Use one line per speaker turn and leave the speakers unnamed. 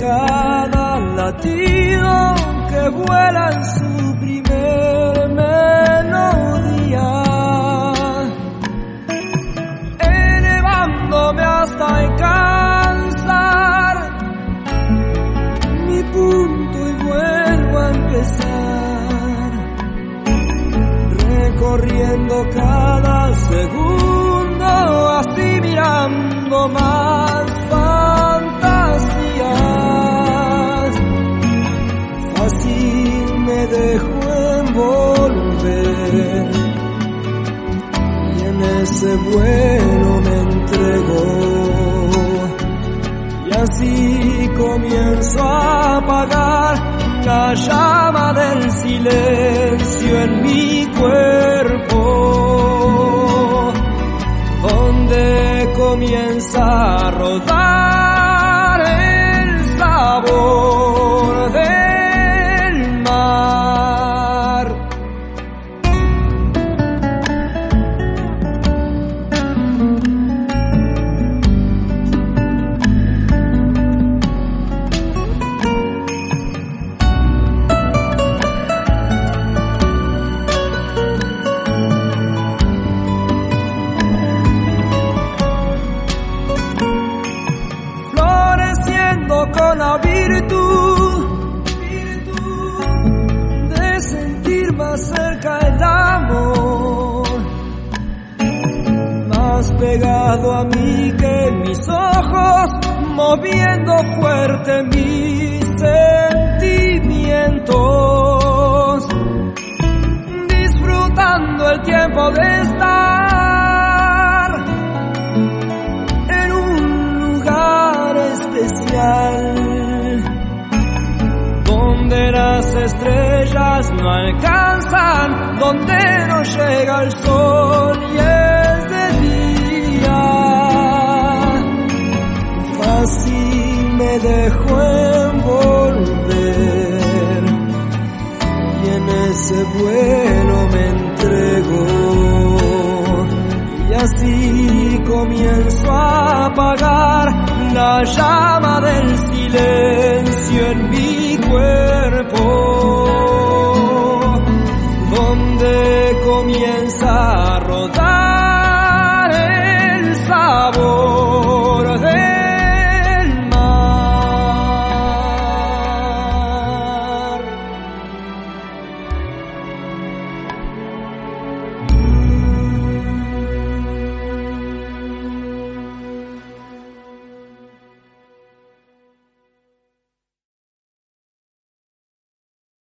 cada latido que vuela en su primer melodía, elevándome hasta alcanzar mi punto y vuelvo a empezar, recorriendo cada segundo, así mirando más fantasías. Fácil me dejo envolver y en ese vuelo me entrego, y así comienzo a apagar la llama del silencio en mi cuerpo, donde comienza a rodar el sabor del mar. Con la virtud de sentir más cerca el amor, más pegado a mí que mis ojos, moviendo fuerte mis sentimientos, disfrutando el tiempo de estar en un lugar especial, donde las estrellas no alcanzan, donde no llega el sol y es de día. Fácil me dejo envolver y en ese vuelo me entrego, y así comienzo a apagar la llama del silencio en mí.